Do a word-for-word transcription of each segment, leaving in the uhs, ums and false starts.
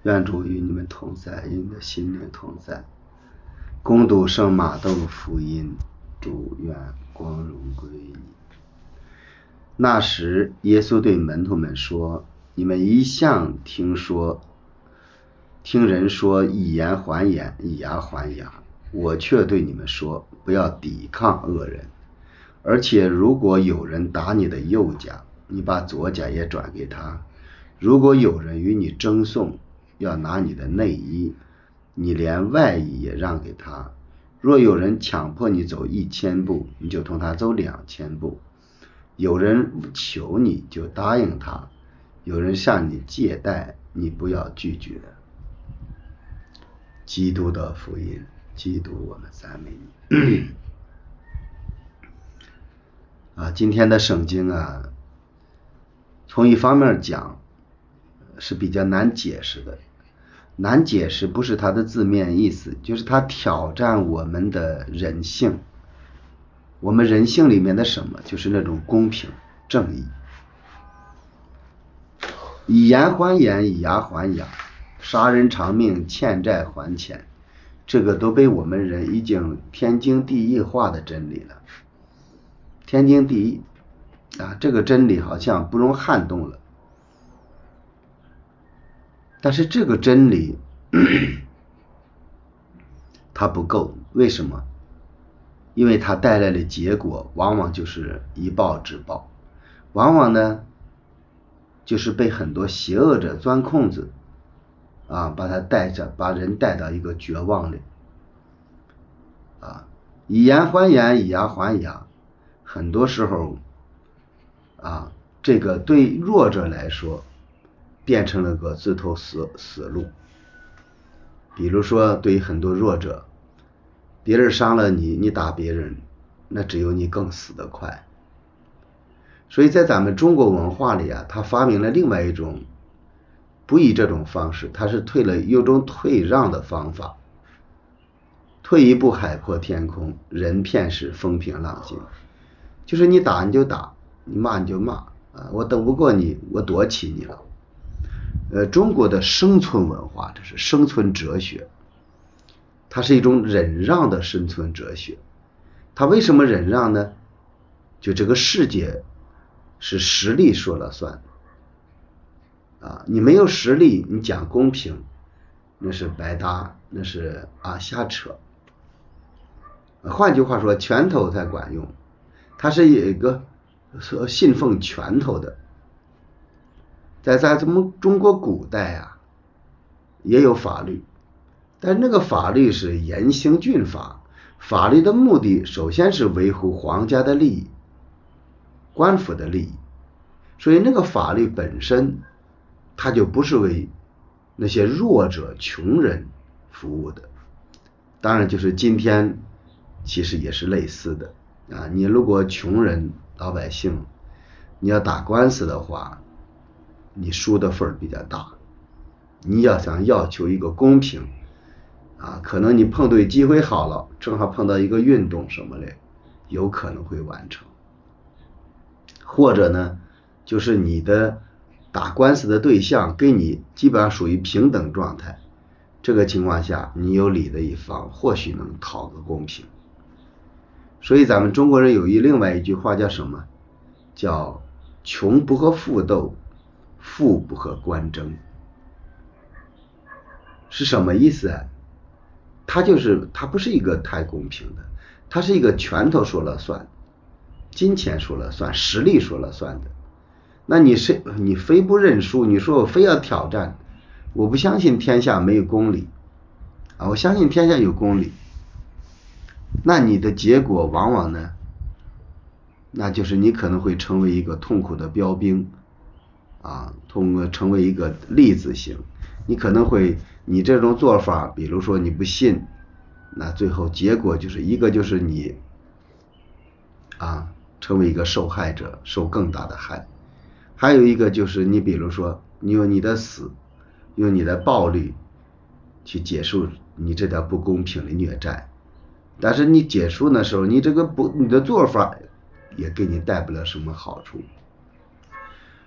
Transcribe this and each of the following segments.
愿主与你们同在，与你的心灵同在。恭读圣马窦福音，主愿光荣归你。那时，耶稣对门徒们说：“你们一向听说，听人说以眼还眼，以牙还牙。我却对你们说，不要抵抗恶人。而且，如果有人打你的右甲，你把左甲也转给他；如果有人与你争讼，要拿你的内衣，你连外衣也让给他。若有人强迫你走一千步，你就同他走两千步。有人求你，就答应他；有人向你借贷，你不要拒绝。”基督的福音，基督，我们赞美你。啊，今天的圣经啊，从一方面讲是比较难解释的。难解释不是它的字面意思，就是它挑战我们的人性。我们人性里面的什么？就是那种公平正义。以眼还眼，以牙还牙，杀人偿命，欠债还钱，这个都被我们人已经天经地义化的真理了。天经地义啊，这个真理好像不容撼动了。但是这个真理它不够，为什么？因为它带来的结果往往就是以暴制暴，往往呢就是被很多邪恶者钻空子啊，把他带着，把人带到一个绝望里啊。以眼还眼，以牙还牙，很多时候啊，这个对弱者来说变成了个自投死死路。比如说对于很多弱者，别人伤了你，你打别人，那只有你更死得快。所以在咱们中国文化里啊，他发明了另外一种不以这种方式，他是退了有种退让的方法。退一步海阔天空，人便是风平浪静。就是你打你就打，你骂你就骂啊，我斗不过你，我躲起你了。呃，中国的生存文化，这是生存哲学，它是一种忍让的生存哲学。它为什么忍让呢？就这个世界是实力说了算啊，你没有实力，你讲公平，那是白搭，那是啊瞎扯。换句话说，拳头才管用，它是有一个信奉拳头的。在咱们中国古代啊，也有法律，但那个法律是严刑峻法，法律的目的首先是维护皇家的利益，官府的利益，所以那个法律本身它就不是为那些弱者穷人服务的。当然就是今天其实也是类似的啊，你如果穷人老百姓你要打官司的话，你输的份儿比较大。你要想要求一个公平啊，可能你碰对机会好了，正好碰到一个运动什么的，有可能会完成。或者呢，就是你的打官司的对象跟你基本上属于平等状态，这个情况下你有理的一方或许能讨个公平。所以咱们中国人有一另外一句话叫什么？叫穷不和富斗，富不和官争。是什么意思啊？它就是它不是一个太公平的，它是一个拳头说了算，金钱说了算，实力说了算的。那你是你非不认输，你说我非要挑战，我不相信天下没有公理啊，我相信天下有公理。那你的结果往往呢，那就是你可能会成为一个痛苦的标兵啊，通过成为一个例子型。你可能会你这种做法，比如说你不信，那最后结果就是一个就是你啊成为一个受害者，受更大的害。还有一个就是你比如说你用你的死，用你的暴力去结束你这条不公平的虐战，但是你结束的时候，你这个不你的做法也给你带不了什么好处。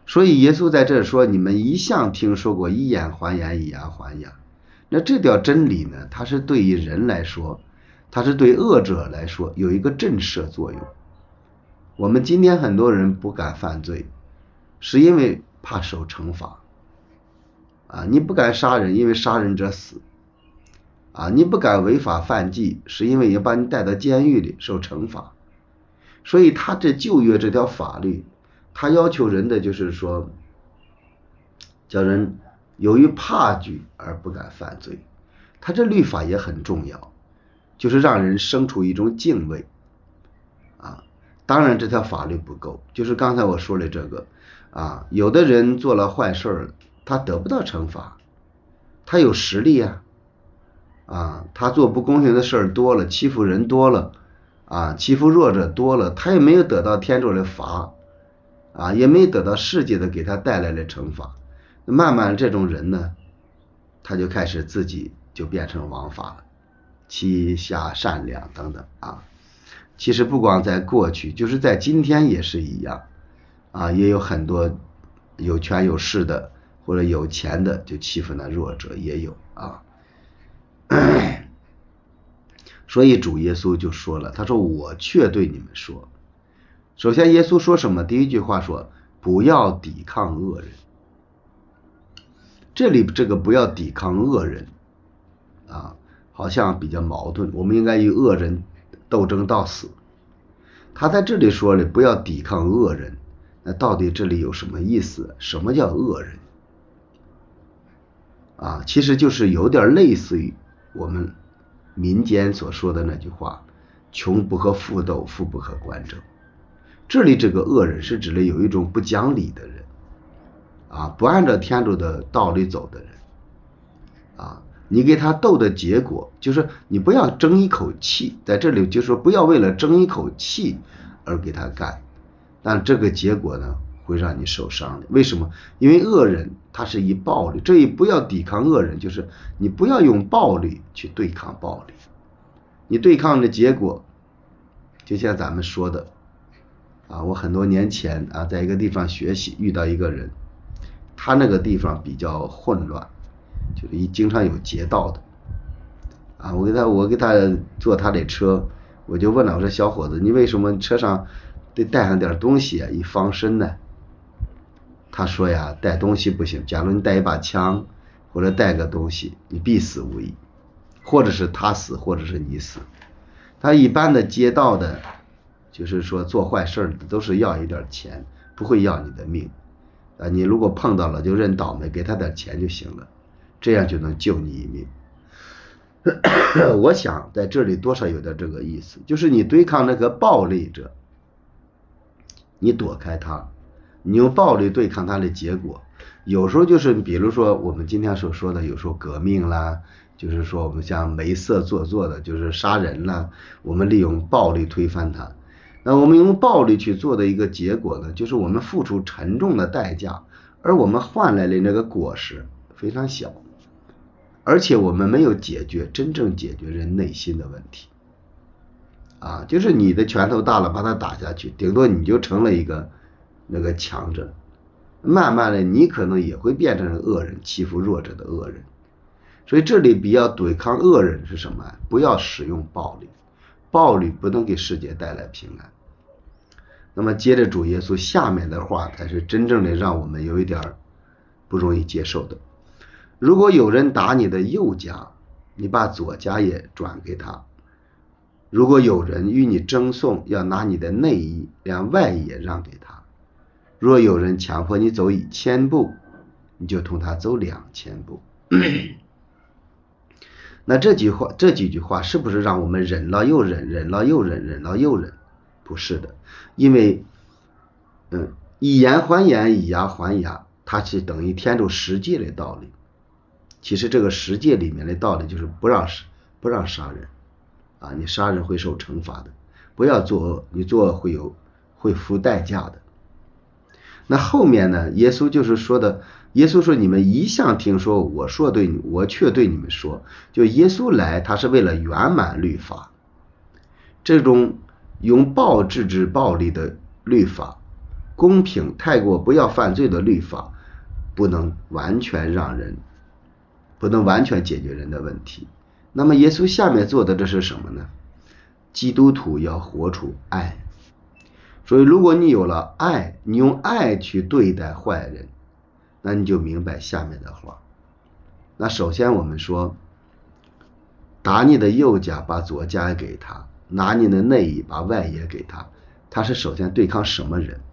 所以耶稣在这说，你们一向听说过以眼还眼，以牙还牙。那这条真理呢，它是对于人来说，它是对恶者来说有一个震慑作用。我们今天很多人不敢犯罪，是因为怕受惩罚啊！你不敢杀人，因为杀人者死啊！你不敢违法犯纪，是因为要把你带到监狱里受惩罚。所以他这旧约这条法律，他要求人的就是说，叫人由于怕惧而不敢犯罪。他这律法也很重要，就是让人生出一种敬畏啊。当然这条法律不够，就是刚才我说的这个啊，有的人做了坏事，他得不到惩罚，他有实力啊，啊，他做不公平的事多了，欺负人多了啊，欺负弱者多了，他也没有得到天主的罚啊，也没得到世界的给他带来的惩罚。慢慢这种人呢，他就开始自己就变成王法了，欺下善良等等啊。其实不光在过去，就是在今天也是一样啊，也有很多有权有势的或者有钱的就欺负那弱者也有啊。所以主耶稣就说了，他说我却对你们说，首先耶稣说什么？第一句话说不要抵抗恶人。这里这个不要抵抗恶人啊，好像比较矛盾，我们应该与恶人斗争到死。他在这里说了不要抵抗恶人，那到底这里有什么意思？什么叫恶人啊？其实就是有点类似于我们民间所说的那句话，穷不可富斗，富不可官争。这里这个恶人是指的有一种不讲理的人啊，不按照天主的道理走的人啊，你给他斗的结果就是你不要争一口气，在这里就说不要为了争一口气而给他干，但这个结果呢会让你受伤的。为什么？因为恶人他是以暴力，这一不要抵抗恶人，就是你不要用暴力去对抗暴力，你对抗的结果就像咱们说的啊，我很多年前啊，在一个地方学习，遇到一个人，他那个地方比较混乱，就是一经常有劫道的啊。我给他，我给他坐他的车，我就问了，我说小伙子，你为什么车上得带上点东西啊，以防身呢？他说呀，带东西不行，假如你带一把枪或者带个东西，你必死无疑，或者是他死，或者是你死。他一般的街道的，就是说做坏事的都是要一点钱，不会要你的命啊。你如果碰到了就认倒霉，给他点钱就行了，这样就能救你一命。我想在这里多少有点这个意思，就是你对抗那个暴力者，你躲开他，你用暴力对抗他的结果，有时候就是比如说我们今天所说的，有时候革命啦，就是说我们像梅瑟做作的，就是杀人啦，我们利用暴力推翻他。那我们用暴力去做的一个结果呢，就是我们付出沉重的代价，而我们换来的那个果实非常小，而且我们没有解决真正解决人内心的问题啊，就是你的拳头大了，把他打下去，顶多你就成了一个那个强者，慢慢的你可能也会变成恶人，欺负弱者的恶人。所以这里比较对抗恶人是什么？不要使用暴力，暴力不能给世界带来平安。那么接着主耶稣下面的话才是真正的让我们有一点不容易接受的。如果有人打你的右颊，你把左颊也转给他；如果有人与你争讼，要拿你的内衣连外衣也让给他；若有人强迫你走一千步，你就同他走两千步。那这句话这几句话是不是让我们忍了又忍，忍了又忍，忍了又忍？不是的，因为嗯，以眼还眼，以牙还牙，它是等于天主十诫的道理。其实这个十诫里面的道理就是不让不让杀人啊，你杀人会受惩罚的，不要作恶，你作恶会有会付代价的。那后面呢，耶稣就是说的，耶稣说你们一向听说我说对你，我却对你们说，就耶稣来他是为了圆满律法，这种用暴制止暴力的律法公平、太过不要犯罪的律法，不能完全让人，不能完全解决人的问题。那么耶稣下面做的这是什么呢？基督徒要活出爱。所以如果你有了爱，你用爱去对待坏人，那你就明白下面的话。那首先我们说，打你的右甲，把左甲给他，拿你的内衣，把外衣给他。他是首先对抗什么人？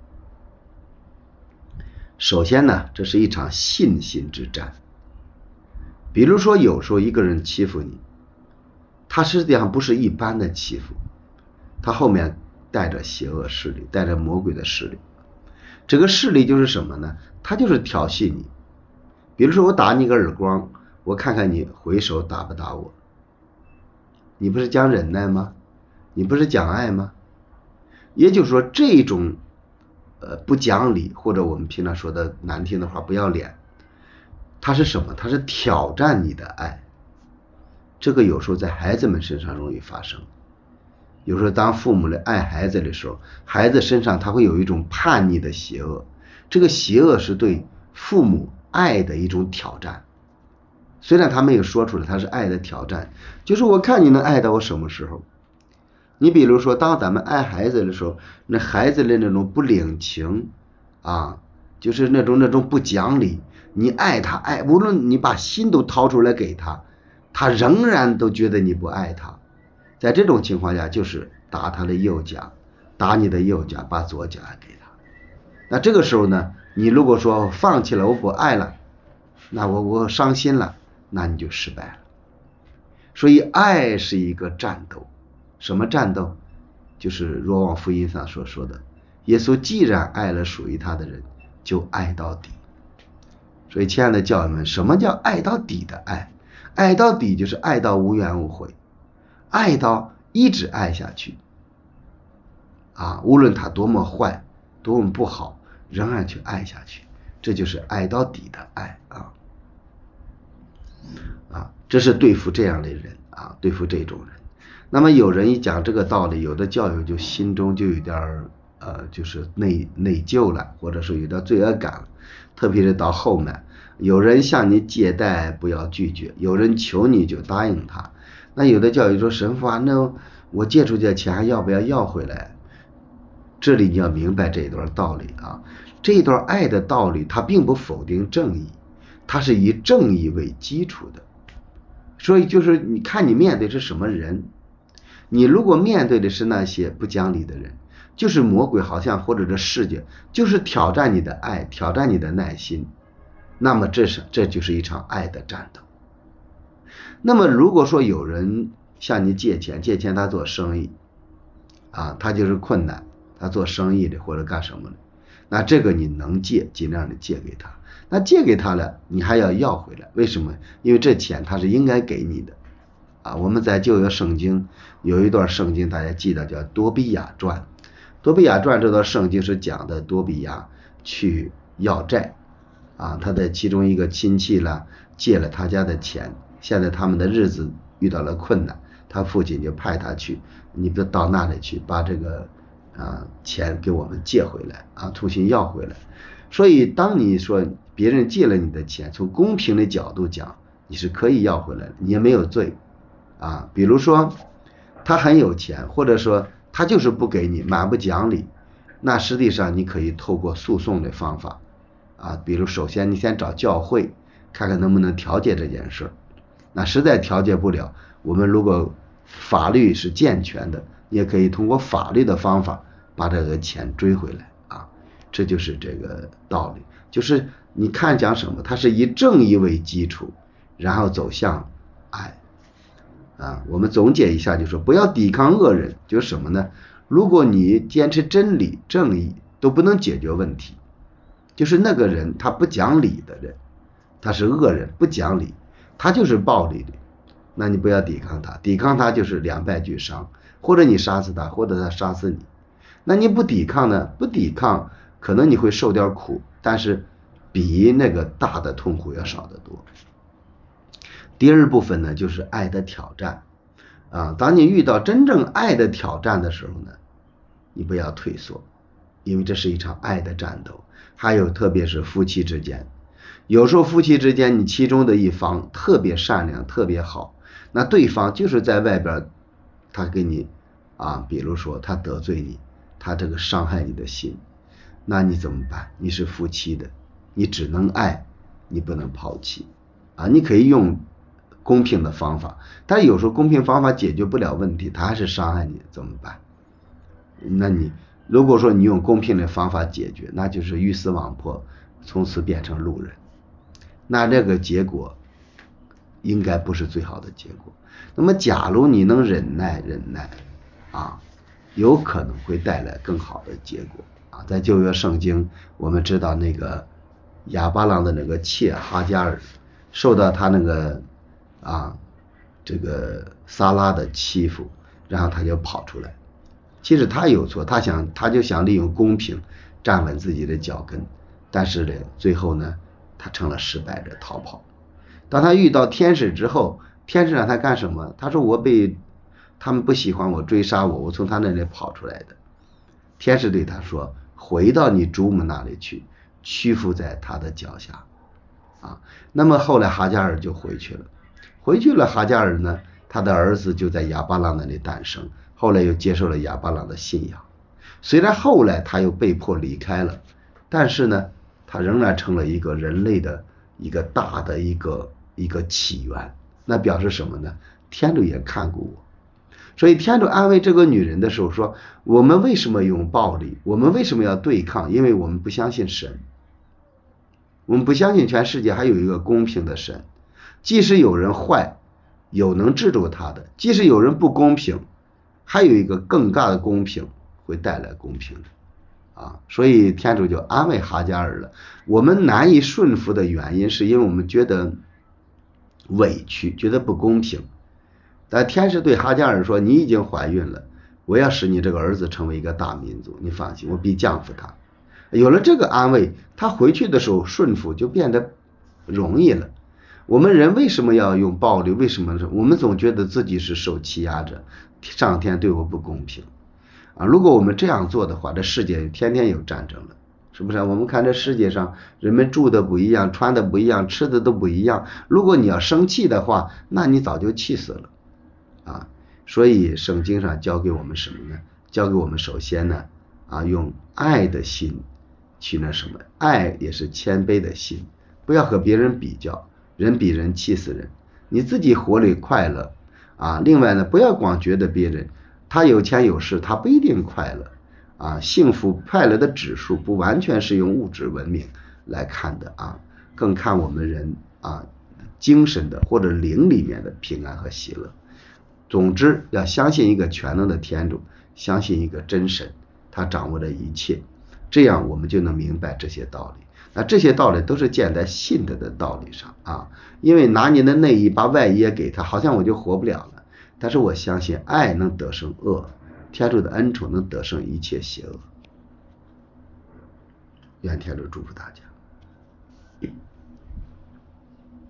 首先呢，这是一场信心之战。比如说有时候一个人欺负你，他实际上不是一般的欺负，他后面带着邪恶势力，带着魔鬼的势力。这个势力就是什么呢？他就是挑衅你。比如说我打你个耳光，我看看你回手打不打我。你不是讲忍耐吗？你不是讲爱吗？也就是说，这种呃不讲理，或者我们平常说的难听的话，不要脸，它是什么？它是挑战你的爱。这个有时候在孩子们身上容易发生。有时候当父母来爱孩子的时候，孩子身上他会有一种叛逆的邪恶，这个邪恶是对父母爱的一种挑战。虽然他没有说出来，他是爱的挑战，就是我看你能爱到我什么时候。你比如说当咱们爱孩子的时候，那孩子的那种不领情啊，就是那种那种不讲理，你爱他爱，无论你把心都掏出来给他，他仍然都觉得你不爱他。在这种情况下，就是打他的右甲，打你的右甲，把左甲给他。那这个时候呢，你如果说放弃了，我不爱了，那我我伤心了，那你就失败了。所以爱是一个战斗。什么战斗？就是若望福音上所说的，耶稣既然爱了属于他的人，就爱到底。所以亲爱的教友们，什么叫爱到底的爱？爱到底就是爱到无怨无悔，爱到一直爱下去啊，无论他多么坏，多么不好，仍然去爱下去，这就是爱到底的爱啊啊，这是对付这样的人啊，对付这种人。那么有人一讲这个道理，有的教友就心中就有点呃，就是内内疚了，或者说有点罪恶感了。特别是到后面，有人向你借贷，不要拒绝；有人求你就答应他。那有的教友说，神父啊，那我借出去的钱还要不要要回来？这里你要明白这一段道理啊，这一段爱的道理，它并不否定正义，它是以正义为基础的。所以就是你看你面对是什么人。你如果面对的是那些不讲理的人，就是魔鬼，好像或者这世界就是挑战你的爱，挑战你的耐心，那么这是这就是一场爱的战斗。那么如果说有人向你借钱，借钱他做生意啊，他就是困难，他做生意的或者干什么的，那这个你能借尽量的借给他，那借给他了你还要要回来，为什么？因为这钱他是应该给你的啊。我们在旧约圣经有一段圣经大家记得叫多比亚传，多比亚传这段圣经是讲的多比亚去要债啊，他的其中一个亲戚呢借了他家的钱，现在他们的日子遇到了困难，他父亲就派他去，你不到那里去把这个啊钱给我们借回来啊，重新要回来。所以当你说别人借了你的钱，从公平的角度讲，你是可以要回来的，你也没有罪啊。比如说他很有钱，或者说他就是不给你，蛮不讲理，那实际上你可以透过诉讼的方法啊，比如首先你先找教会看看能不能调解这件事，那实在调解不了，我们如果法律是健全的，也可以通过法律的方法把这个钱追回来啊，这就是这个道理。就是你看讲什么，它是以正义为基础，然后走向爱啊。我们总结一下，就是说不要抵抗恶人，就是什么呢？如果你坚持真理正义都不能解决问题，就是那个人他不讲理的人，他是恶人，不讲理，他就是暴力的，那你不要抵抗他，抵抗他就是两败俱伤，或者你杀死他，或者他杀死你。那你不抵抗呢？不抵抗可能你会受点苦，但是比那个大的痛苦要少得多。第二部分呢，就是爱的挑战啊。当你遇到真正爱的挑战的时候呢，你不要退缩因为这是一场爱的战斗。还有特别是夫妻之间，有时候夫妻之间你其中的一方特别善良特别好，那对方就是在外边他给你啊，比如说他得罪你，他这个伤害你的心，那你怎么办？你是夫妻的，你只能爱，你不能抛弃啊。你可以用公平的方法，但有时候公平方法解决不了问题，他还是伤害你，怎么办？那你如果说你用公平的方法解决，那就是鱼死网破，从此变成路人，那这个结果应该不是最好的结果。那么假如你能忍耐忍耐啊，有可能会带来更好的结果啊。在旧约圣经我们知道那个亚巴郎的那个妾哈加尔受到他那个啊这个撒拉的欺负，然后他就跑出来，其实他有错，他想他就想利用公平站稳自己的脚跟，但是呢最后呢他成了失败者逃跑。当他遇到天使之后，天使让他干什么？他说我被他们不喜欢我，追杀我，我从他那里跑出来的。天使对他说，回到你主母那里去，屈服在他的脚下啊。那么后来哈加尔就回去了，回去了哈加尔呢，他的儿子就在亚巴郎那里诞生，后来又接受了亚巴郎的信仰。虽然后来他又被迫离开了，但是呢他仍然成了一个人类的一个大的一个一个起源。那表示什么呢？天主也看过我。所以天主安慰这个女人的时候说，我们为什么用暴力，我们为什么要对抗？因为我们不相信神，我们不相信全世界还有一个公平的神，即使有人坏，有能制住他的，即使有人不公平，还有一个更大的公平会带来公平啊。所以天主就安慰哈加尔了。我们难以顺服的原因是因为我们觉得委屈，觉得不公平。但天使对哈加尔说，你已经怀孕了，我要使你这个儿子成为一个大民族，你放心，我必降服他。有了这个安慰，他回去的时候顺服就变得容易了。我们人为什么要用暴力？为什么我们总觉得自己是受欺压者，上天对我不公平啊？如果我们这样做的话，这世界天天有战争了，是不是？我们看这世界上人们住的不一样，穿的不一样，吃的都不一样，如果你要生气的话，那你早就气死了啊。所以圣经上教给我们什么呢？教给我们首先呢啊，用爱的心去那什么，爱也是谦卑的心，不要和别人比较，人比人气死人，你自己活里快乐啊。另外呢，不要光觉得别人他有钱有势，他不一定快乐啊。幸福快乐的指数不完全是用物质文明来看的啊，更看我们人啊精神的或者灵里面的平安和喜乐。总之要相信一个全能的天主，相信一个真神，他掌握着一切，这样我们就能明白这些道理。那这些道理都是建在信德的道理上啊。因为拿你的内衣把外衣也给他，好像我就活不了了。但是我相信爱能得胜恶，天主的恩宠能得胜一切邪恶。愿天主祝福大家。